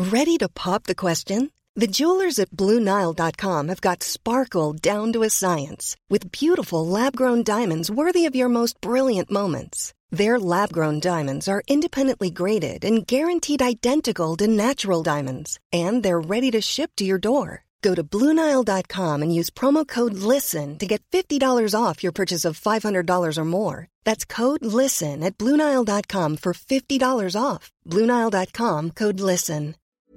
Ready to pop the question? The jewelers at BlueNile.com have got sparkle down to a science with beautiful lab-grown diamonds worthy of your most brilliant moments. Their lab-grown diamonds are independently graded and guaranteed identical to natural diamonds, and they're ready to ship to your door. Go to BlueNile.com and use promo code LISTEN to get $50 off your purchase of $500 or more. That's code LISTEN at BlueNile.com for $50 off. BlueNile.com, code LISTEN.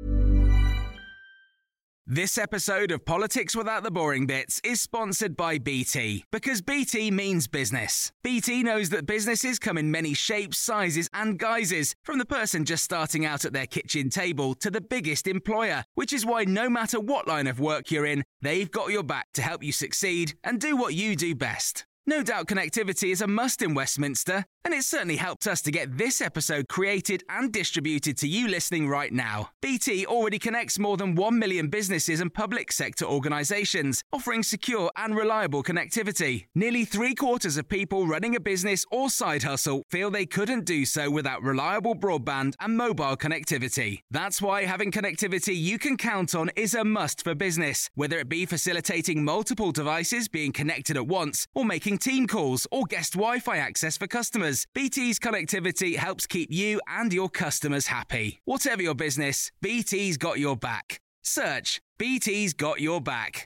This episode of Politics Without the Boring Bits is sponsored by BT, because BT means business. BT knows that businesses come in many shapes, sizes and guises, from the person just starting out at their kitchen table to the biggest employer, which is why no matter what line of work you're in, they've got your back to help you succeed and do what you do best. No doubt connectivity is a must in Westminster, and it's certainly helped us to get this episode created and distributed to you listening right now. BT already connects more than 1 million businesses and public sector organisations, offering secure and reliable connectivity. Nearly 3/4 of people running a business or side hustle feel they couldn't do so without reliable broadband and mobile connectivity. That's why having connectivity you can count on is a must for business, whether it be facilitating multiple devices being connected at once or making team calls or guest Wi-Fi access for customers. BT's connectivity helps keep you and your customers happy. Whatever your business, BT's got your back. Search BT's got your back.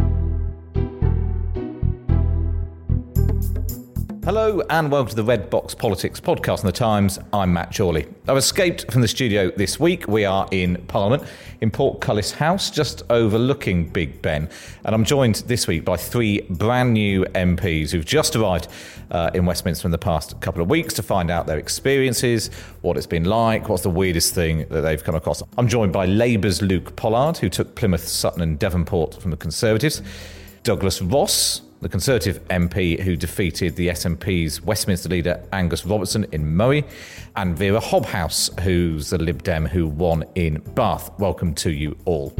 Hello and welcome to the Red Box Politics podcast on The Times. I'm Matt Chorley. I've escaped from the studio this week. We are in Parliament, in Portcullis House, just overlooking Big Ben. And I'm joined this week by 3 brand new MPs who've just arrived in Westminster in the past couple of weeks to find out their experiences, what it's been like, what's the weirdest thing that they've come across. I'm joined by Labour's Luke Pollard, who took Plymouth, Sutton and Devonport from the Conservatives, Douglas Ross, the Conservative MP who defeated the SNP's Westminster leader Angus Robertson in Murray, and Vera Hobhouse, who's the Lib Dem who won in Bath. Welcome to you all.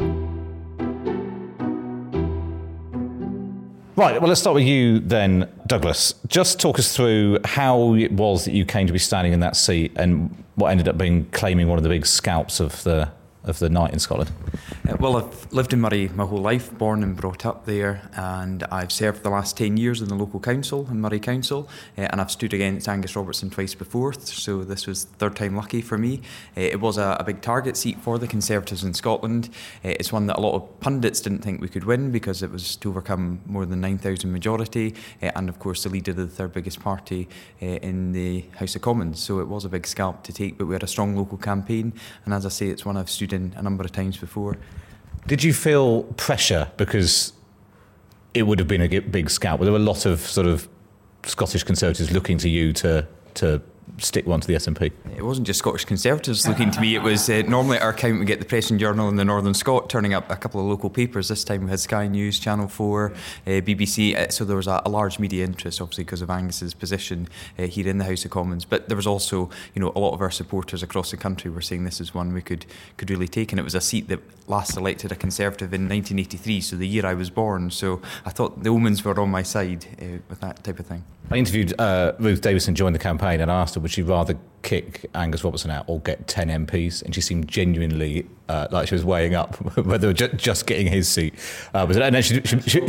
Right, well, let's start with you then, Douglas. Just talk us through how it was that you came to be standing in that seat and what ended up being claiming one of the big scalps of the night in Scotland. Well, I've lived in Murray my whole life, born and brought up there, and I've served the last 10 years in the local council, in Murray Council, and I've stood against Angus Robertson twice before, so this was third time lucky for me. It was a big target seat for the Conservatives in Scotland. It's one that a lot of pundits didn't think we could win because it was to overcome more than 9,000 majority, and of course the leader of the third biggest party in the House of Commons, so it was a big scalp to take, but we had a strong local campaign, and as I say, it's one I've stood in a number of times before. Did you feel pressure because it would have been a big scalp? Were there a lot of sort of Scottish Conservatives looking to you to stick one to the SNP? It wasn't just Scottish Conservatives looking to me. It was normally at our count we get the Press and Journal and the Northern Scot turning up, a couple of local papers. This time we had Sky News, Channel 4, BBC. So there was a large media interest, obviously, because of Angus's position here in the House of Commons. But there was also, a lot of our supporters across the country were saying this is one we could really take. And it was a seat that last elected a Conservative in 1983, so the year I was born. So I thought the omens were on my side with that type of thing. I interviewed Ruth Davidson during the campaign and asked her would she rather kick Angus Robertson out or get 10 MPs, and she seemed genuinely like she was weighing up whether just getting his seat. And then she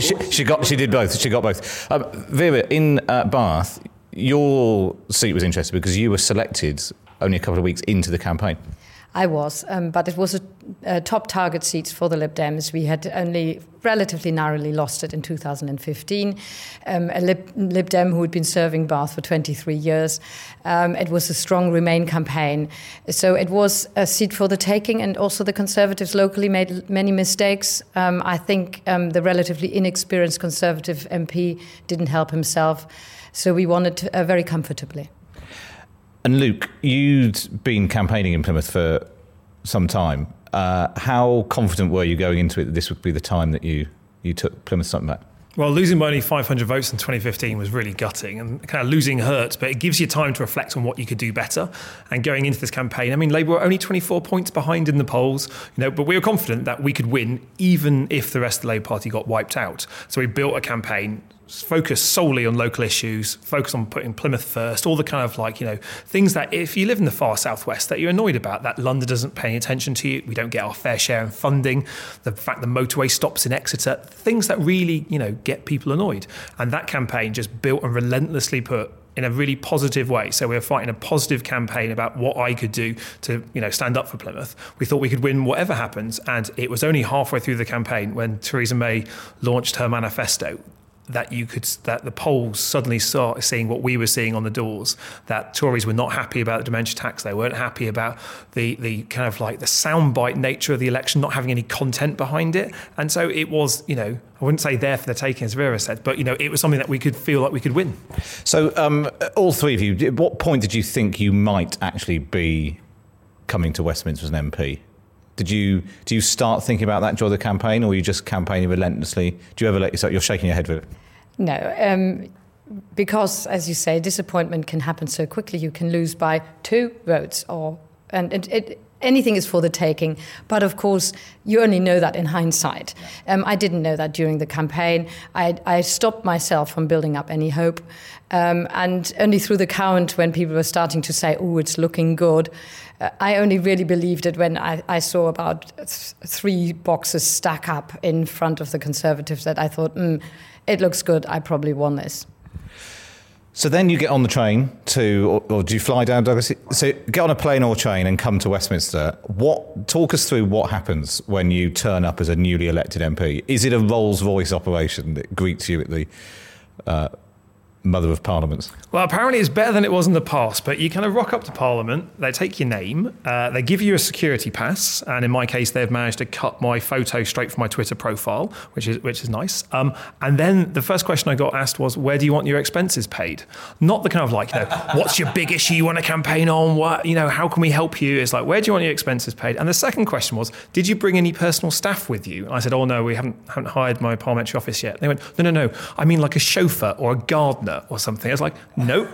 did both. She got both. Vera, in Bath, your seat was interesting because you were selected only a couple of weeks into the campaign. I was, but it was a top target seat for the Lib Dems. We had only relatively narrowly lost it in 2015. A Lib Dem who had been serving Bath for 23 years. It was a strong Remain campaign. So it was a seat for the taking, and also the Conservatives locally made many mistakes. I think the relatively inexperienced Conservative MP didn't help himself. So we won it very comfortably. And Luke, you'd been campaigning in Plymouth for some time. How confident were you going into it that this would be the time that you took Plymouth Sutton back? Well, losing by only 500 votes in 2015 was really gutting, and kind of losing hurts, but it gives you time to reflect on what you could do better. And going into this campaign, I mean, Labour were only 24 points behind in the polls, but we were confident that we could win even if the rest of the Labour Party got wiped out. So we built a campaign focus solely on local issues, focus on putting Plymouth first, all the kind of like, things that if you live in the far southwest that you're annoyed about, that London doesn't pay attention to you, we don't get our fair share in funding, the fact the motorway stops in Exeter, things that really, get people annoyed. And that campaign just built and relentlessly put in a really positive way. So we were fighting a positive campaign about what I could do to, stand up for Plymouth. We thought we could win whatever happens. And it was only halfway through the campaign when Theresa May launched her manifesto that the polls suddenly start seeing what we were seeing on the doors, that Tories were not happy about the dementia tax. They weren't happy about the kind of like the soundbite nature of the election, not having any content behind it. And so it was, I wouldn't say there for the taking, as Vera said, but, it was something that we could feel like we could win. So all three of you, at what point did you think you might actually be coming to Westminster as an MP? Do you start thinking about that during the campaign, or are you just campaigning relentlessly? Do you ever let yourself? You're shaking your head with it. No, because as you say, disappointment can happen so quickly. You can lose by 2 votes, anything is for the taking. But of course, you only know that in hindsight. I didn't know that during the campaign. I stopped myself from building up any hope. And only through the count, when people were starting to say, oh, it's looking good, I only really believed it when I saw about 3 boxes stack up in front of the Conservatives, that I thought, it looks good, I probably won this. So then you get on the train or do you fly down Douglas? So get on a plane or train and come to Westminster. Talk us through what happens when you turn up as a newly elected MP. Is it a Rolls-Royce operation that greets you at the Mother of Parliaments? Well, apparently it's better than it was in the past, but you kind of rock up to Parliament, they take your name, they give you a security pass, and in my case they've managed to cut my photo straight from my Twitter profile, which is nice. And then the first question I got asked was, where do you want your expenses paid? Not the kind of like, what's your big issue you want to campaign on? What, how can we help you? It's like, where do you want your expenses paid? And the second question was, did you bring any personal staff with you? And I said, oh no, we haven't hired my parliamentary office yet. They went, no, I mean like a chauffeur or a gardener or something. I was like, no,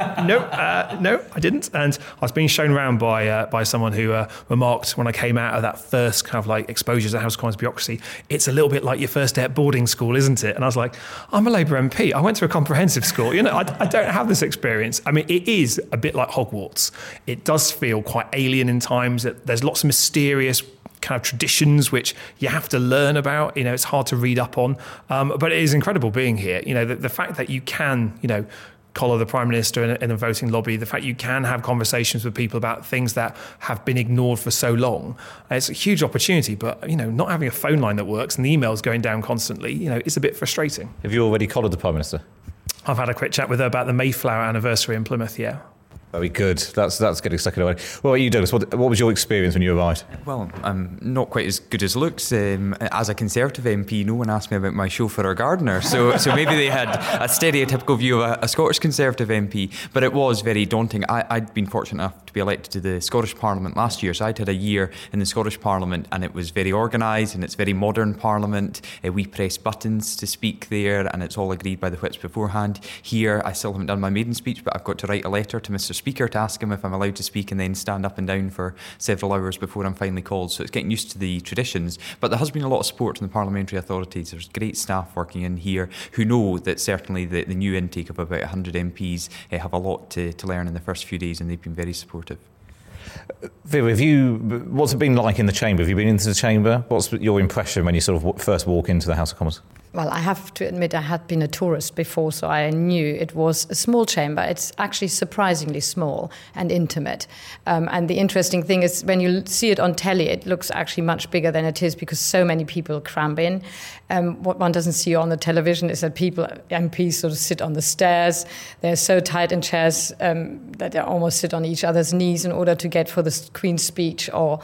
I didn't. And I was being shown around by someone who remarked when I came out of that first kind of like exposure to House of Commons bureaucracy, it's a little bit like your first day at boarding school, isn't it? And I was like, I'm a Labour MP. I went to a comprehensive school. I don't have this experience. I mean, it is a bit like Hogwarts. It does feel quite alien in times. There's lots of mysterious kind of traditions which you have to learn about. It's hard to read up on, but it is incredible being here. The fact that you can, collar the Prime Minister in a voting lobby, the fact you can have conversations with people about things that have been ignored for so long, it's a huge opportunity. But not having a phone line that works and the emails going down constantly, it's a bit frustrating. Have you already collared the Prime Minister? I've had a quick chat with her about the Mayflower anniversary in Plymouth. Yeah. Very good. That's getting second away. Well, you, Douglas, what was your experience when you arrived? Well, I'm not quite as good as looks. As a Conservative MP, no one asked me about my chauffeur or gardener, so maybe they had a stereotypical view of a Scottish Conservative MP, but it was very daunting. I'd been fortunate enough to be elected to the Scottish Parliament last year, so I'd had a year in the Scottish Parliament, and it was very organised and it's very modern Parliament. We press buttons to speak there, and it's all agreed by the whips beforehand. Here, I still haven't done my maiden speech, but I've got to write a letter to Mr Speaker to ask him if I'm allowed to speak, and then stand up and down for several hours before I'm finally called. So it's getting used to the traditions, but there has been a lot of support from the parliamentary authorities. There's great staff working in here who know that certainly the new intake of about 100 MPs have a lot to learn in the first few days, and they've been very supportive. Vera, what's it been like in the chamber? Have you been into the chamber? What's your impression when you sort of first walk into the House of Commons? Well, I have to admit I had been a tourist before, so I knew it was a small chamber. It's actually surprisingly small and intimate. And the interesting thing is when you see it on telly, it looks actually much bigger than it is because so many people cram in. What one doesn't see on the television is that MPs sort of sit on the stairs. They're so tight in chairs that they almost sit on each other's knees in order to get for the Queen's speech or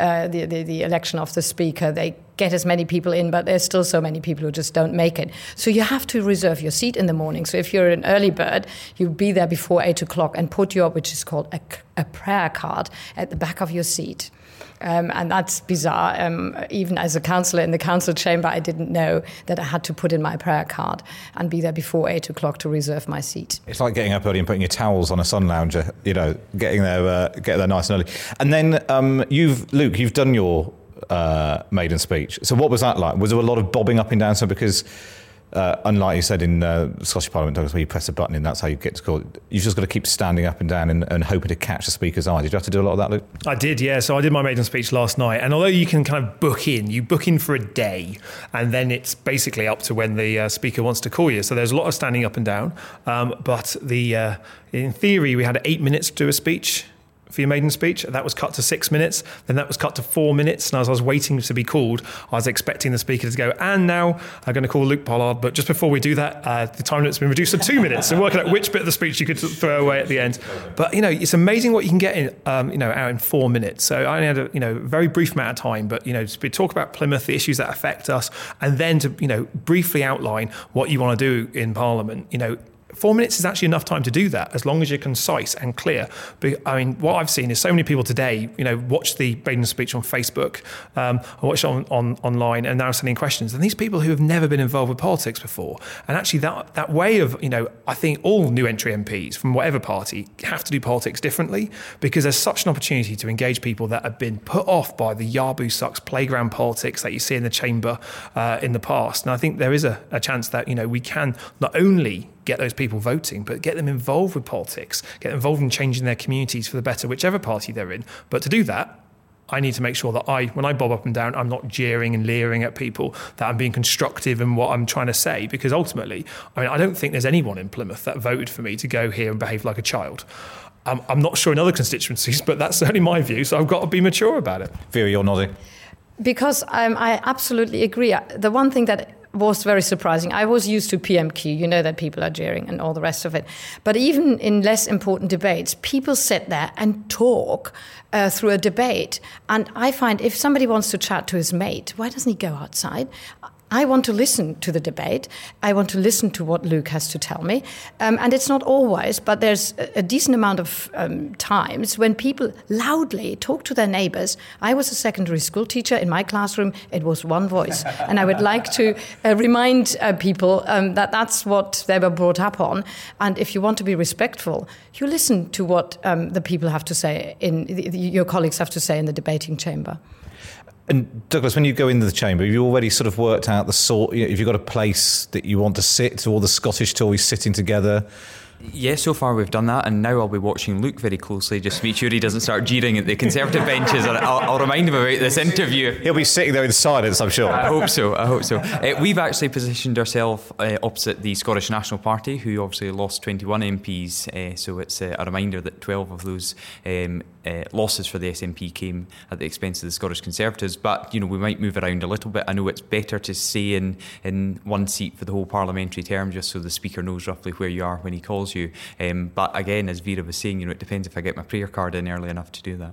the election of the Speaker. They get as many people in, but there's still so many people who just don't make it. So you have to reserve your seat in the morning. So if you're an early bird, you'll be there before 8 o'clock and put which is called a prayer card, at the back of your seat. And that's bizarre. Even as a councillor in the council chamber, I didn't know that I had to put in my prayer card and be there before 8 o'clock to reserve my seat. It's like getting up early and putting your towels on a sun lounger, getting there nice and early. And then you've done your maiden speech. So what was that like? Was there a lot of bobbing up and down? So because Unlike you said in Scottish Parliament, Douglas, where you press a button and that's how you get to call. You've just got to keep standing up and down and hoping to catch the speaker's eye. Did you have to do a lot of that, Luke? I did, yeah. So I did my maiden speech last night. And although you can kind of you book in for a day, and then it's basically up to when the speaker wants to call you. So there's a lot of standing up and down. But in theory, we had 8 minutes to do a speech for your maiden speech. That was cut to 6 minutes. Then that was cut to 4 minutes. And as I was waiting to be called, I was expecting the speaker to go, and now I'm going to call Luke Pollard. But just before we do that, the time limit's been reduced to 2 minutes. So working out which bit of the speech you could throw away at the end. But, it's amazing what you can get in, out in 4 minutes. So I only had a, very brief amount of time, but, to talk about Plymouth, the issues that affect us, and then to, briefly outline what you want to do in Parliament, 4 minutes is actually enough time to do that, as long as you're concise and clear. But, what I've seen is so many people today, watch the maiden speech on Facebook, or watch it online, and now sending questions. And these people who have never been involved with politics before, and actually that way of, I think all new entry MPs from whatever party have to do politics differently, because there's such an opportunity to engage people that have been put off by the Yaboo sucks playground politics that you see in the chamber in the past. And I think there is a chance that, we can not only get those people voting, but get them involved with politics, get them involved in changing their communities for the better, whichever party they're in. But to do that, I need to make sure that when I bob up and down, I'm not jeering and leering at people, that I'm being constructive in what I'm trying to say, because ultimately, I don't think there's anyone in Plymouth that voted for me to go here and behave like a child. I'm not sure in other constituencies, but that's certainly my view, so I've got to be mature about it. Vera, you're nodding. Because I absolutely agree. The one thing that was very surprising, I was used to PMQ, that people are jeering and all the rest of it. But even in less important debates, people sit there and talk through a debate. And I find if somebody wants to chat to his mate, why doesn't he go outside? I want to listen to the debate. I want to listen to what Luke has to tell me. And it's not always, but there's a decent amount of times when people loudly talk to their neighbours. I was a secondary school teacher. In my classroom, it was one voice. And I would like to remind people that that's what they were brought up on. And if you want to be respectful, you listen to what the people have to say, your colleagues have to say in the debating chamber. And Douglas, when you go into the chamber, have you already sort of worked out have you got a place that you want to sit, all the Scottish Tories sitting together? Yeah, so far we've done that, and now I'll be watching Luke very closely just to make sure he doesn't start jeering at the Conservative benches, and I'll remind him about this interview. He'll be sitting there in silence, I'm sure. I hope so. We've actually positioned ourselves opposite the Scottish National Party, who obviously lost 21 MPs, so it's a reminder that 12 of those losses for the SNP came at the expense of the Scottish Conservatives. But, we might move around a little bit. I know it's better to stay in one seat for the whole parliamentary term, just so the Speaker knows roughly where you are when he calls you. But again, as Vera was saying, it depends if I get my prayer card in early enough to do that.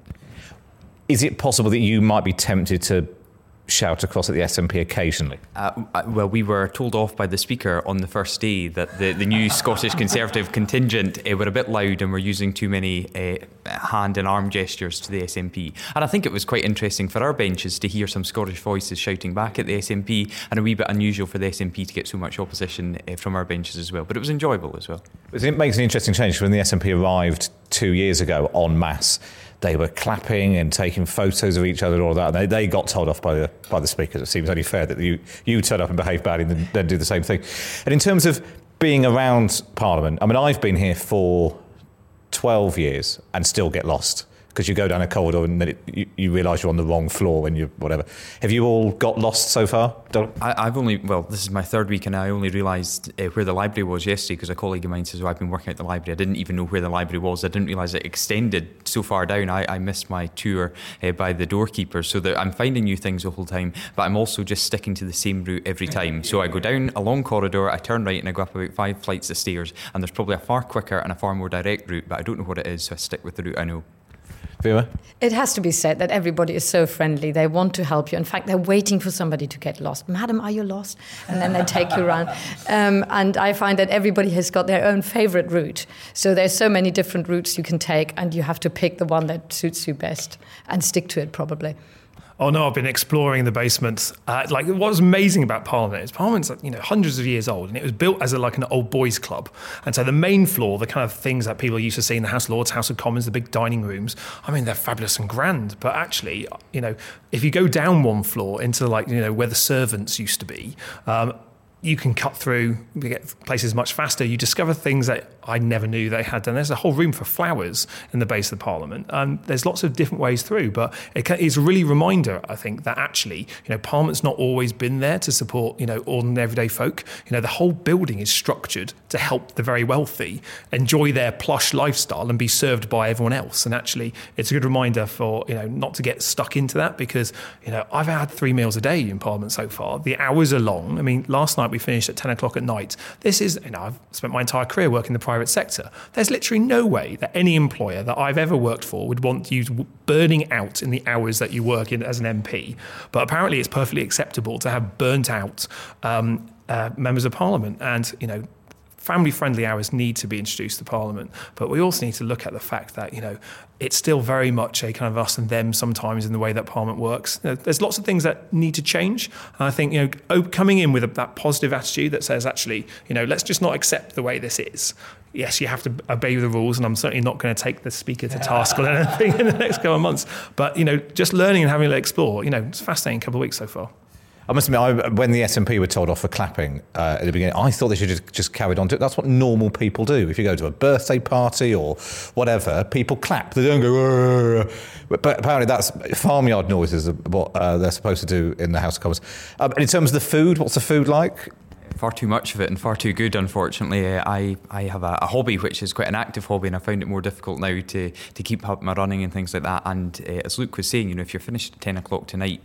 Is it possible that you might be tempted to shout across at the SNP occasionally? Well, we were told off by the Speaker on the first day that the new Scottish Conservative contingent were a bit loud and were using too many hand and arm gestures to the SNP. And I think it was quite interesting for our benches to hear some Scottish voices shouting back at the SNP, and a wee bit unusual for the SNP to get so much opposition from our benches as well. But it was enjoyable as well. It makes an interesting change. When the SNP arrived 2 years ago en masse, they were clapping and taking photos of each other and all that. And they got told off by the speakers. It seems only fair that you turn up and behave badly and then do the same thing. And in terms of being around Parliament, I've been here for 12 years and still get lost, because you go down a corridor and then you realise you're on the wrong floor when you whatever. Have you all got lost so far, Doug? This is my third week, and I only realised where the library was yesterday because a colleague of mine says, I've been working at the library. I didn't even know where the library was. I didn't realise it extended so far down. I missed my tour by the doorkeeper, so that I'm finding new things the whole time, but I'm also just sticking to the same route every time. So I go down a long corridor, I turn right and I go up about 5 flights of stairs, and there's probably a far quicker and a far more direct route, but I don't know what it is, so I stick with the route I know. Vera? It has to be said that everybody is so friendly. They want to help you. In fact, they're waiting for somebody to get lost. Madam, are you lost? And then they take you around. And I find that everybody has got their own favourite route. So there's so many different routes you can take, and you have to pick the one that suits you best and stick to it probably. Oh no, I've been exploring the basement. What was amazing about Parliament is Parliament's hundreds of years old, and it was built as an old boys club. And so the main floor, the kind of things that people used to see in the House of Lords, House of Commons, the big dining rooms, they're fabulous and grand. But actually, if you go down one floor into where the servants used to be, you can cut through, you get places much faster. You discover things that I never knew they had done. There's a whole room for flowers in the base of the Parliament. There's lots of different ways through, but it's a really reminder, I think, that actually, Parliament's not always been there to support, ordinary everyday folk. The whole building is structured to help the very wealthy enjoy their plush lifestyle and be served by everyone else. And actually, it's a good reminder for, not to get stuck into that, because, I've had 3 meals a day in Parliament so far. The hours are long. I mean, last night we finished at 10 o'clock at night. This is, I've spent my entire career working in the private sector. There's literally no way that any employer that I've ever worked for would want you burning out in the hours that you work in as an MP. But apparently it's perfectly acceptable to have burnt out members of Parliament. And, family-friendly hours need to be introduced to Parliament, but we also need to look at the fact that, it's still very much a kind of us and them sometimes in the way that Parliament works. There's lots of things that need to change. And I think, coming in with that positive attitude that says, actually, let's just not accept the way this is. Yes, you have to obey the rules, and I'm certainly not going to take the Speaker to task on anything in the next couple of months. But, just learning and having to explore, it's a fascinating couple of weeks so far. I must admit, when the SNP were told off for clapping at the beginning, I thought they should just carried on to it. That's what normal people do. If you go to a birthday party or whatever, people clap. They don't go, "Arr." But apparently that's farmyard noises are what they're supposed to do in the House of Commons. And in terms of the food, what's the food like? Far too much of it and far too good, unfortunately. I have a hobby which is quite an active hobby, and I found it more difficult now to keep up my running and things like that. And as Luke was saying, if you're finished at 10 o'clock tonight,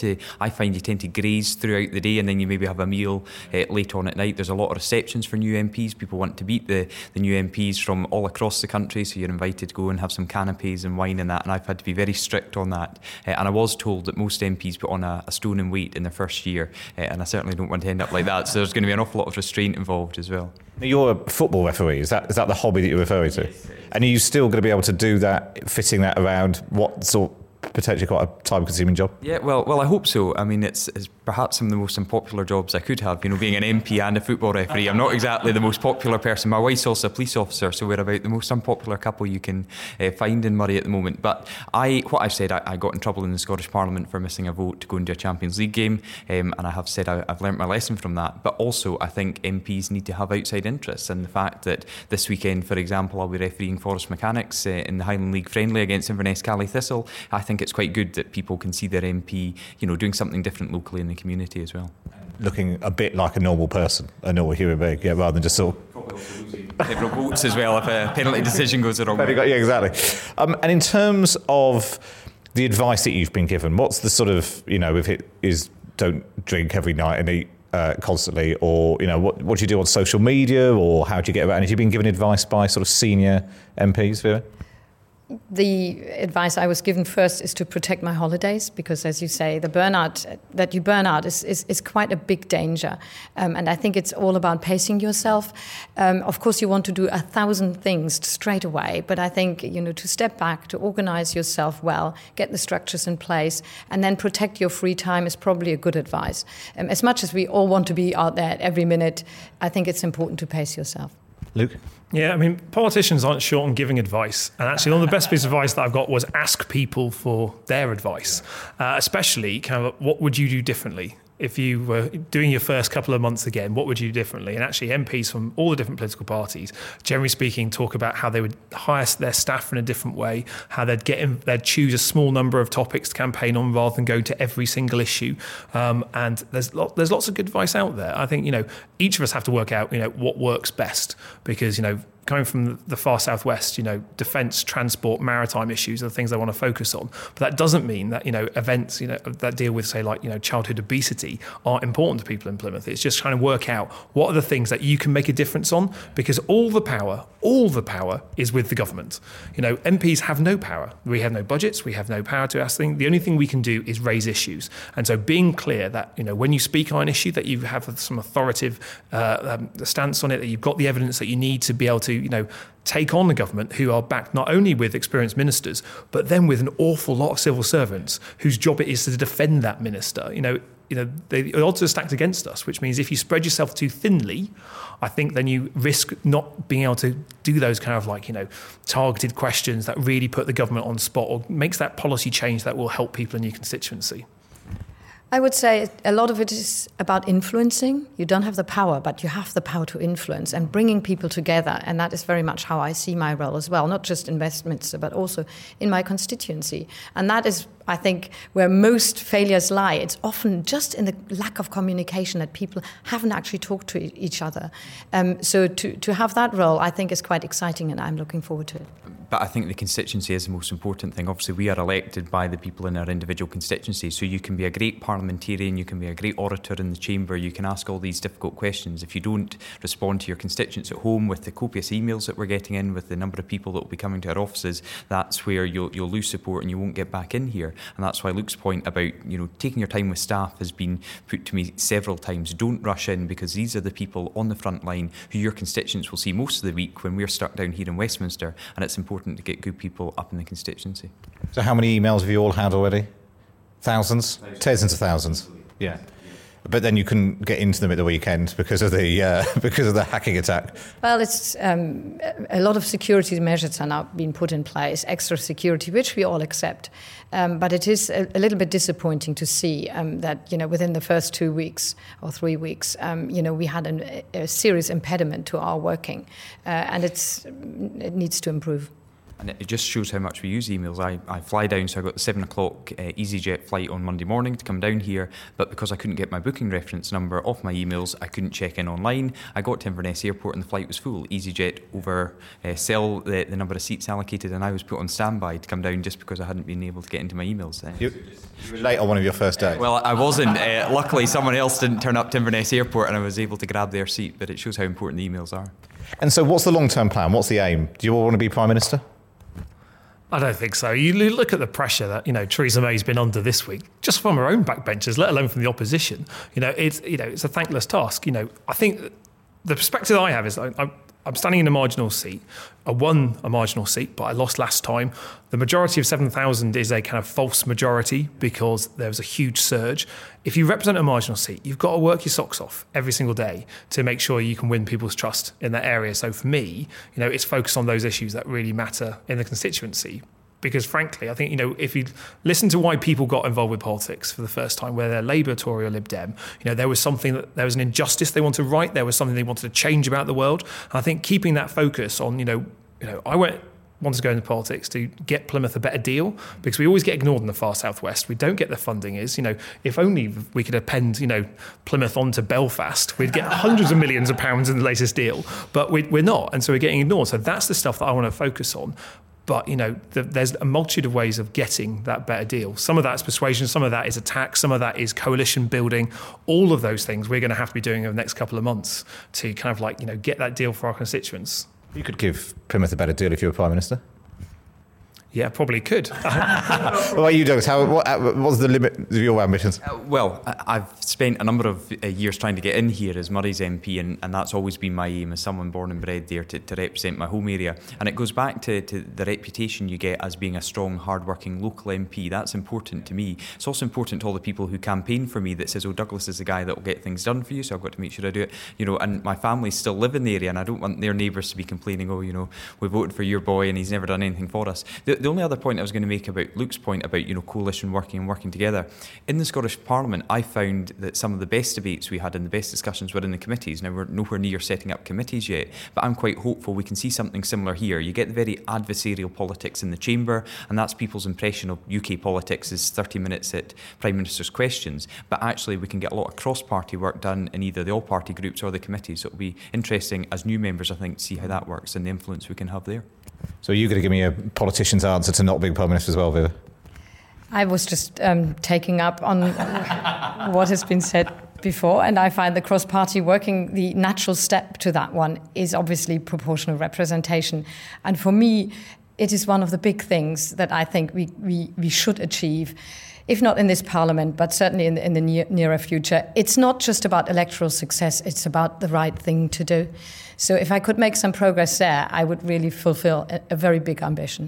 I find you tend to graze throughout the day, and then you maybe have a meal late on at night. There's a lot of receptions for new MPs. People want to meet the new MPs from all across the country, so you're invited to go and have some canapes and wine and that, and I've had to be very strict on that. And I was told that most MPs put on a stone in weight in their first year, and I certainly don't want to end up like that, so there's going to be an awful lot of restraint involved as well. You're a football referee, is that the hobby that you're referring to? Yes. And are you still going to be able to do that, fitting that around what sort potentially quite a time-consuming job? Yeah, well, I hope so. I mean, it's perhaps some of the most unpopular jobs I could have, being an MP and a football referee. I'm not exactly the most popular person. My wife's also a police officer, so we're about the most unpopular couple you can find in Murray at the moment. But I got in trouble in the Scottish Parliament for missing a vote to go and do a Champions League game, and I have said I've learnt my lesson from that. But also, I think MPs need to have outside interests, and the fact that this weekend, for example, I'll be refereeing Forest Mechanics in the Highland League friendly against Inverness Cally Thistle. I think it's quite good that people can see their MP, doing something different locally in the community as well. Looking a bit like a normal person, a normal human being, rather than just sort of... Several votes as well if a penalty decision goes the wrong way. Yeah, exactly. And in terms of the advice that you've been given, what's the sort of, if it is don't drink every night and eat constantly, or, what do you do on social media, or how do you get around? Have you been given advice by sort of senior MPs, Vera? The advice I was given first is to protect my holidays, because, as you say, the burnout that you burn out is quite a big danger. And I think it's all about pacing yourself. Of course, you want to do 1,000 things straight away, but I think, to step back, to organize yourself well, get the structures in place, and then protect your free time is probably a good advice. As much as we all want to be out there every minute, I think it's important to pace yourself. Luke? Yeah, I mean, politicians aren't short on giving advice. And actually, one of the best pieces of advice that I've got was ask people for their advice, especially kind of what would you do differently? If you were doing your first couple of months again, what would you do differently? And actually MPs from all the different political parties, generally speaking, talk about how they would hire their staff in a different way, how they'd choose a small number of topics to campaign on rather than go to every single issue. And there's lots of good advice out there. I think, each of us have to work out, what works best, because, coming from the far southwest, defence, transport, maritime issues are the things they want to focus on. But that doesn't mean that, events, that deal with, say, like, childhood obesity aren't important to people in Plymouth. It's just trying to work out what are the things that you can make a difference on, because all the power is with the government. MPs have no power. We have no budgets. We have no power to ask things. The only thing we can do is raise issues. And so being clear that, when you speak on an issue, that you have some authoritative stance on it, that you've got the evidence that you need to be able to, take on the government, who are backed not only with experienced ministers, but then with an awful lot of civil servants whose job it is to defend that minister. The odds are stacked against us, which means if you spread yourself too thinly, I think then you risk not being able to do those kind of targeted questions that really put the government on spot, or makes that policy change that will help people in your constituency. I would say a lot of it is about influencing. You don't have the power, but you have the power to influence and bringing people together. And that is very much how I see my role as well, not just in Westminster, but also in my constituency. And that is, I think, where most failures lie. It's often just in the lack of communication, that people haven't actually talked to each other. So to have that role, I think, is quite exciting, and I'm looking forward to it. But I think the constituency is the most important thing. Obviously, we are elected by the people in our individual constituencies, so you can be a great parliamentarian, you can be a great orator in the chamber, you can ask all these difficult questions. If you don't respond to your constituents at home with the copious emails that we're getting in, with the number of people that will be coming to our offices, that's where you'll lose support and you won't get back in here. And that's why Luke's point about, taking your time with staff has been put to me several times. Don't rush in, because these are the people on the front line who your constituents will see most of the week when we're stuck down here in Westminster, and it's important to get good people up in the constituency. So how many emails have you all had already? Thousands? Tens of thousands. Yeah. But then you couldn't get into them at the weekend because of the hacking attack. Well, it's a lot of security measures are now being put in place, extra security, which we all accept. But it is a little bit disappointing to see that within the first 2 weeks or 3 weeks, we had a serious impediment to our working, and it needs to improve. And it just shows how much we use emails. I fly down, so I got the 7 o'clock EasyJet flight on Monday morning to come down here, but because I couldn't get my booking reference number off my emails, I couldn't check in online. I got to Inverness Airport and the flight was full. EasyJet sell the number of seats allocated, and I was put on standby to come down just because I hadn't been able to get into my emails. You were late on one of your first days? Well, I wasn't. Luckily, someone else didn't turn up to Inverness Airport and I was able to grab their seat, but it shows how important the emails are. And so what's the long-term plan? What's the aim? Do you all want to be Prime Minister? I don't think so. You look at the pressure that Theresa May's been under this week, just from her own backbenchers, let alone from the opposition. It's a thankless task. I think the perspective I have is I'm standing in a marginal seat. I won a marginal seat, but I lost last time. The majority of 7,000 is a kind of false majority because there was a huge surge. If you represent a marginal seat, you've got to work your socks off every single day to make sure you can win people's trust in that area. So for me, it's focused on those issues that really matter in the constituency. Because frankly, I think, if you listen to why people got involved with politics for the first time, whether they're Labour, Tory or Lib Dem, there was there was an injustice they wanted to right, there was something they wanted to change about the world. And I think keeping that focus on, I wanted to go into politics to get Plymouth a better deal, because we always get ignored in the far southwest. We don't get the funding. If only we could append, Plymouth onto Belfast, we'd get hundreds of millions of pounds in the latest deal, but we're not. And so we're getting ignored. So that's the stuff that I want to focus on. But, there's a multitude of ways of getting that better deal. Some of that's persuasion, some of that is attack, some of that is coalition building. All of those things we're going to have to be doing over the next couple of months to kind of get that deal for our constituents. You could give Plymouth a better deal if you were Prime Minister. Yeah, probably could. What about you, Douglas? What's the limit of your ambitions? I've spent a number of years trying to get in here as Murray's MP, and that's always been my aim as someone born and bred there to represent my home area. And it goes back to the reputation you get as being a strong, hard-working local MP. That's important to me. It's also important to all the people who campaign for me that says, Douglas is the guy that will get things done for you, so I've got to make sure I do it. And my family still live in the area, and I don't want their neighbours to be complaining, we voted for your boy and he's never done anything for us. The only other point I was going to make about Luke's point about coalition working and working together, in the Scottish Parliament I found that some of the best debates we had and the best discussions were in the committees. Now we're nowhere near setting up committees yet, but I'm quite hopeful we can see something similar here. You get the very adversarial politics in the chamber, and that's people's impression of UK politics is 30 minutes at Prime Minister's questions, but actually we can get a lot of cross-party work done in either the all-party groups or the committees. So it'll be interesting as new members, I think, to see how that works and the influence we can have there. So are you going to give me a politician's answer to not being Prime Minister as well, Viva? I was just taking up on what has been said before, and I find the cross-party working, the natural step to that one is obviously proportional representation. And for me, it is one of the big things that I think we should achieve, if not in this Parliament, but certainly in the nearer future. It's not just about electoral success, it's about the right thing to do. So if I could make some progress there, I would really fulfill a very big ambition.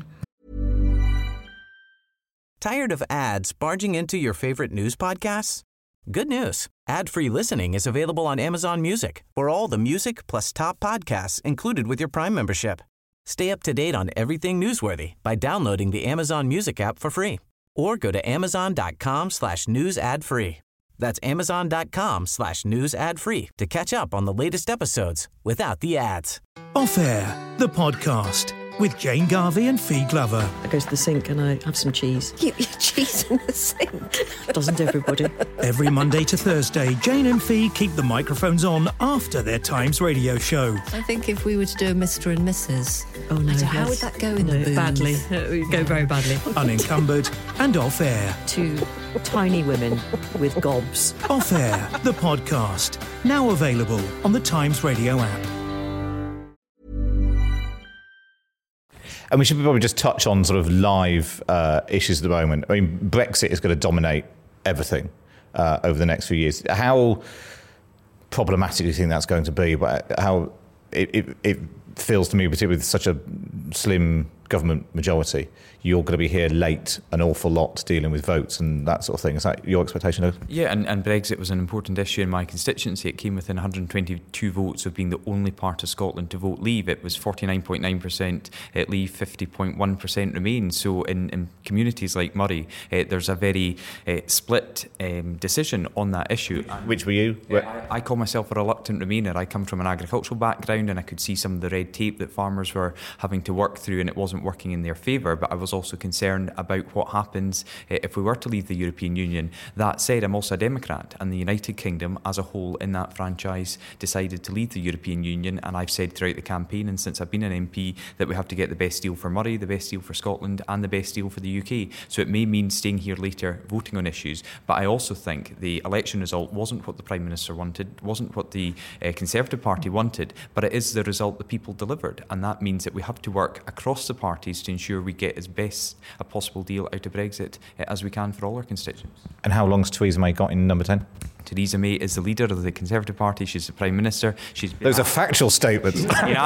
Tired of ads barging into your favorite news podcasts? Good news. Ad-free listening is available on Amazon Music for all the music plus top podcasts included with your Prime membership. Stay up to date on everything newsworthy by downloading the Amazon Music app for free, or go to amazon.com/news ad free. That's amazon.com/news ad free to catch up on the latest episodes without the ads. Off Air, the podcast with Jane Garvey and Fee Glover. I go to the sink and I have some cheese. Keep your cheese in the sink. Doesn't everybody? Every Monday to Thursday, Jane and Fee keep the microphones on after their Times radio show. I think if we were to do a Mr. and Mrs. Oh no, how would that go in the booth? Badly. It would go very badly. Unencumbered and Off Air. Two tiny women with gobs. Off Air, the podcast. Now available on the Times radio app. And we should probably just touch on sort of live issues at the moment. I mean, Brexit is going to dominate everything over the next few years. How problematic do you think that's going to be? But how it feels to me, particularly with such a slim government majority, you're going to be here late an awful lot dealing with votes and that sort of thing. Is that your expectation of? Yeah, and Brexit was an important issue in my constituency. It came within 122 votes of being the only part of Scotland to vote leave. It was 49.9% leave, 50.1% remain. So in communities like Moray, there's a very split decision on that issue. Which were you? I call myself a reluctant Remainer. I come from an agricultural background and I could see some of the red tape that farmers were having to work through, and it wasn't working in their favour, but I was also concerned about what happens if we were to leave the European Union. That said, I'm also a Democrat, and the United Kingdom as a whole in that franchise decided to leave the European Union, and I've said throughout the campaign and since I've been an MP that we have to get the best deal for Moray, the best deal for Scotland and the best deal for the UK. So it may mean staying here later voting on issues, but I also think the election result wasn't what the Prime Minister wanted, wasn't what the Conservative Party wanted, but it is the result the people delivered, and that means that we have to work across the parties to ensure we get as best a possible deal out of Brexit as we can for all our constituents. And how long's Theresa May got in number 10? Theresa May is the leader of the Conservative Party. She's the Prime Minister. Those are factual statements.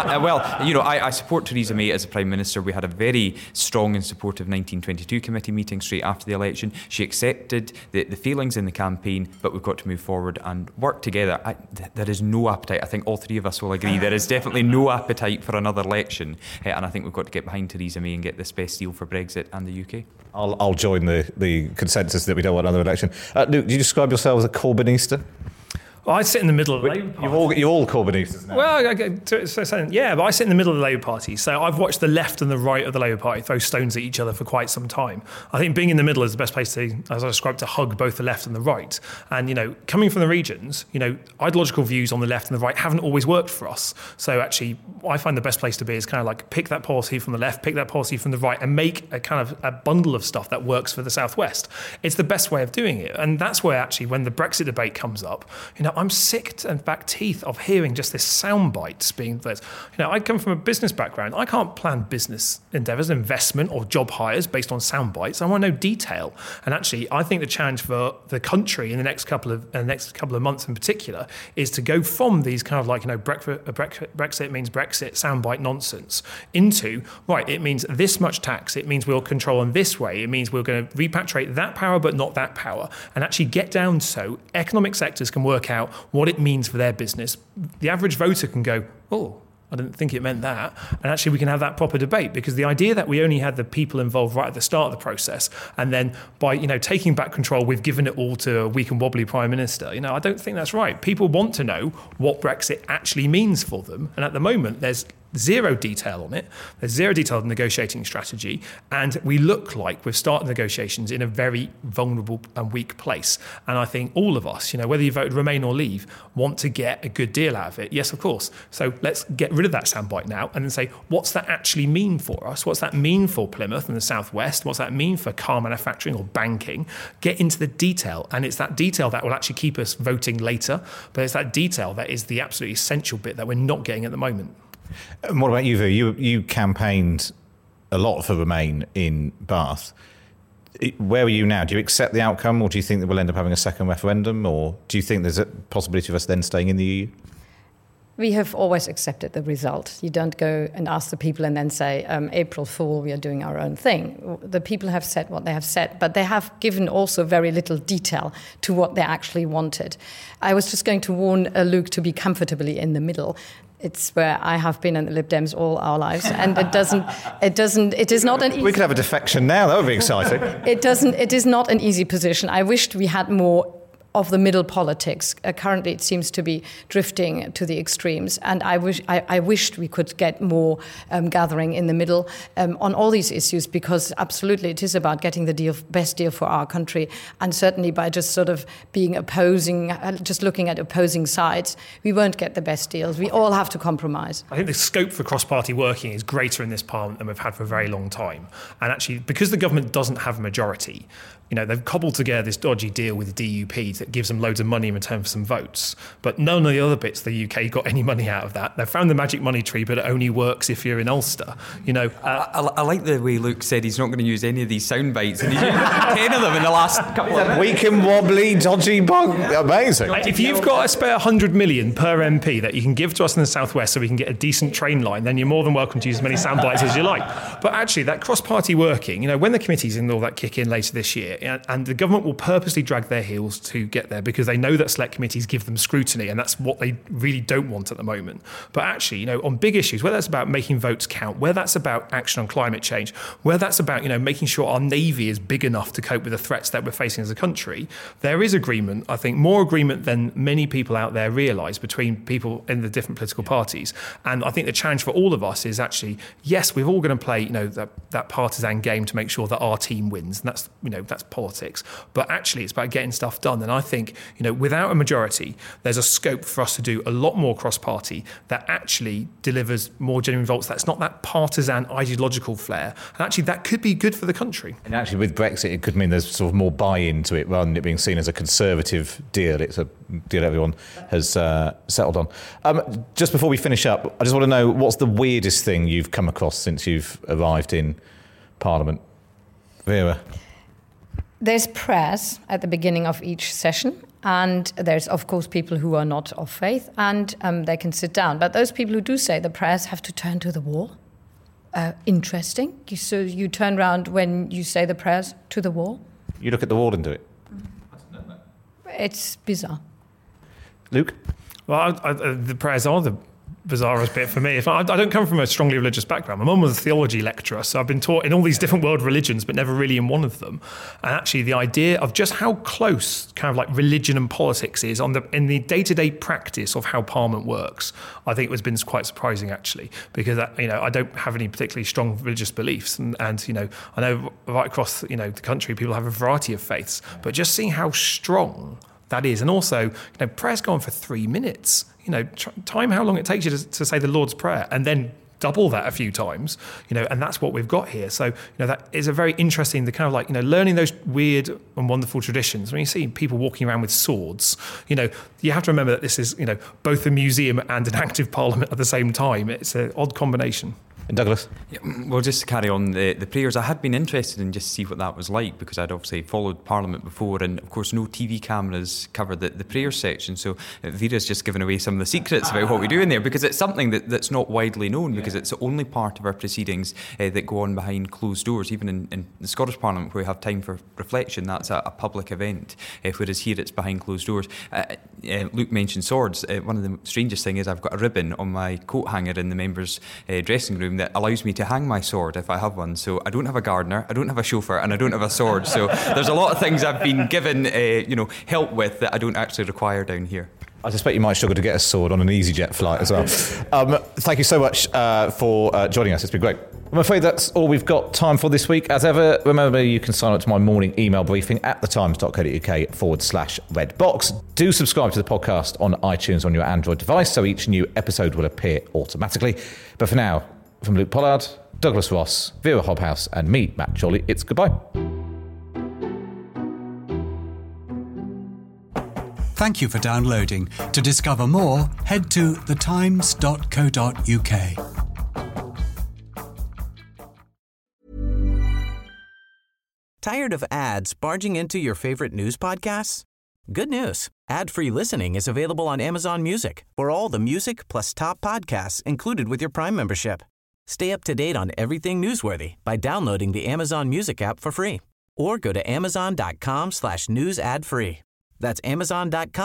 I support Theresa May as the Prime Minister. We had a very strong and supportive 1922 committee meeting straight after the election. She accepted the failings in the campaign, but we've got to move forward and work together. There is no appetite. I think all three of us will agree. There is definitely no appetite for another election. And I think we've got to get behind Theresa May and get this best deal for Brexit and the UK. I'll join the consensus that we don't want another election. Luke, do you describe yourself as a Corbynista? Well, I sit in the middle of the Labour Party. You're all Corbynistas now. Well, but I sit in the middle of the Labour Party. So I've watched the left and the right of the Labour Party throw stones at each other for quite some time. I think being in the middle is the best place to, as I described, to hug both the left and the right. And, coming from the regions, ideological views on the left and the right haven't always worked for us. So actually, I find the best place to be is kind of like pick that policy from the left, pick that policy from the right, and make a kind of a bundle of stuff that works for the South West. It's the best way of doing it. And that's where actually, when the Brexit debate comes up, I'm sick and back teeth of hearing just this sound bites being this. I come from a business background. I can't plan business endeavours, investment or job hires based on sound bites. I want to know detail. And actually, I think the challenge for the country in the next couple of months in particular is to go from these kind of like Brexit means Brexit soundbite nonsense into it means this much tax. It means we'll control in this way. It means we're going to repatriate that power but not that power, and actually get down so economic sectors can work out what it means for their business. The average voter can go, oh, I didn't think it meant that. And actually we can have that proper debate, because the idea that we only had the people involved right at the start of the process, and then by taking back control, we've given it all to a weak and wobbly Prime Minister. I don't think that's right. People want to know what Brexit actually means for them. And at the moment, there's zero detail on it. There's zero detailed negotiating strategy, and we look like we've started negotiations in a very vulnerable and weak place. And I think all of us, whether you voted Remain or Leave, want to get a good deal out of it. Yes, of course. So let's get rid of that soundbite now and then say, what's that actually mean for us? What's that mean for Plymouth and the South West? What's that mean for car manufacturing or banking? Get into the detail, and it's that detail that will actually keep us voting later, but it's that detail that is the absolutely essential bit that we're not getting at the moment. And what about you, Vu? You campaigned a lot for Remain in Bath. Where are you now? Do you accept the outcome, or do you think that we'll end up having a second referendum, or do you think there's a possibility of us then staying in the EU? We have always accepted the result. You don't go and ask the people and then say, April Fool, we are doing our own thing. The people have said what they have said, but they have given also very little detail to what they actually wanted. I was just going to warn Luke to be comfortably in the middle. It's where I have been in the Lib Dems all our lives, and it is not an easy... We could have a defection now, that would be exciting. It is not an easy position. I wished we had more of the middle politics. Currently, it seems to be drifting to the extremes, and I wished we could get more gathering in the middle on all these issues, because absolutely it is about getting the best deal for our country, and certainly by just sort of being opposing, just looking at opposing sides, we won't get the best deals. We all have to compromise. I think the scope for cross-party working is greater in this Parliament than we've had for a very long time, and actually because the government doesn't have a majority, they've cobbled together this dodgy deal with the DUP that gives them loads of money in return for some votes. But none of the other bits of the UK got any money out of that. They've found the magic money tree, but it only works if you're in Ulster. I like the way Luke said he's not going to use any of these sound bites, and he's used 10 of them in the last couple of minutes. Weak and wobbly, dodgy bug. Amazing. If you've got a spare 100 million per MP that you can give to us in the southwest so we can get a decent train line, then you're more than welcome to use as many sound bites as you like. But actually, that cross-party working, when the committees and all that kick in later this year, and the government will purposely drag their heels to get there because they know that select committees give them scrutiny, and that's what they really don't want at the moment. But actually, on big issues, whether that's about making votes count, whether that's about action on climate change, whether that's about, making sure our navy is big enough to cope with the threats that we're facing as a country, there is agreement, I think more agreement than many people out there realise between people in the different political parties. And I think the challenge for all of us is actually, yes, we're all going to play, that partisan game to make sure that our team wins, and that's politics. But actually, it's about getting stuff done. And I think, without a majority, there's a scope for us to do a lot more cross-party that actually delivers more genuine results. That's not that partisan ideological flair. And actually, that could be good for the country. And actually, with Brexit, it could mean there's sort of more buy-in to it rather than it being seen as a conservative deal. It's a deal everyone has settled on. Just before we finish up, I just want to know, what's the weirdest thing you've come across since you've arrived in Parliament? Vera? There's prayers at the beginning of each session, and there's, of course, people who are not of faith, and they can sit down. But those people who do say the prayers have to turn to the wall. Interesting. So you turn around when you say the prayers to the wall? You look at the wall and do it? It's bizarre. Luke? Well, the prayers are the bizarrest bit for me. I don't come from a strongly religious background. My mum was a theology lecturer, so I've been taught in all these different world religions, but never really in one of them. And actually, the idea of just how close kind of like religion and politics is in the day-to-day practice of how Parliament works, I think it has been quite surprising, actually, because I don't have any particularly strong religious beliefs, and I know right across the country people have a variety of faiths, but just seeing how strong that is, and also prayers go on for 3 minutes. Time how long it takes you to say the Lord's Prayer, and then double that a few times, and that's what we've got here. So, that is a very interesting, the kind of learning those weird and wonderful traditions. When you see people walking around with swords, you have to remember that this is, both a museum and an active Parliament at the same time. It's an odd combination. And Douglas? Yeah, well, just to carry on the prayers, I had been interested in just to see what that was like, because I'd obviously followed Parliament before, and of course no TV cameras cover the prayer section, so Vera's just given away some of the secrets about what we do in there, because it's something that's not widely known, because it's the only part of our proceedings that go on behind closed doors. Even in the Scottish Parliament, where we have time for reflection, that's a public event, whereas here it's behind closed doors. Luke mentioned swords. One of the strangest things is I've got a ribbon on my coat hanger in the members' dressing room that allows me to hang my sword if I have one. So I don't have a gardener, I don't have a chauffeur, and I don't have a sword. So there's a lot of things I've been given help with that I don't actually require down here. I suspect you might struggle to get a sword on an EasyJet flight as well. Thank you so much for joining us. It's been great. I'm afraid that's all we've got time for this week. As ever, remember you can sign up to my morning email briefing at thetimes.co.uk/redbox. Do subscribe to the podcast on iTunes on your Android device so each new episode will appear automatically. But for now, from Luke Pollard, Douglas Ross, Vera Hobhouse and me, Matt Chorley, it's goodbye. Thank you for downloading. To discover more, head to thetimes.co.uk. Tired of ads barging into your favorite news podcasts? Good news. Ad-free listening is available on Amazon Music for all the music plus top podcasts included with your Prime membership. Stay up to date on everything newsworthy by downloading the Amazon Music app for free, or go to amazon.com/news ad free. That's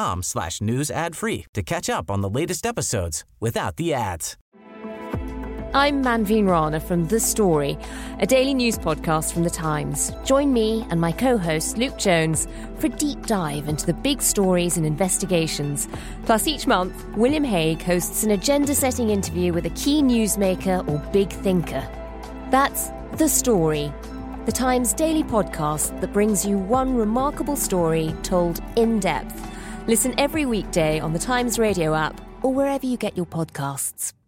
amazon.com/news ad free to catch up on the latest episodes without the ads. I'm Manveen Rana from The Story, a daily news podcast from The Times. Join me and my co-host Luke Jones for a deep dive into the big stories and investigations. Plus, each month, William Hague hosts an agenda-setting interview with a key newsmaker or big thinker. That's The Story, The Times daily podcast that brings you one remarkable story told in depth. Listen every weekday on The Times radio app or wherever you get your podcasts.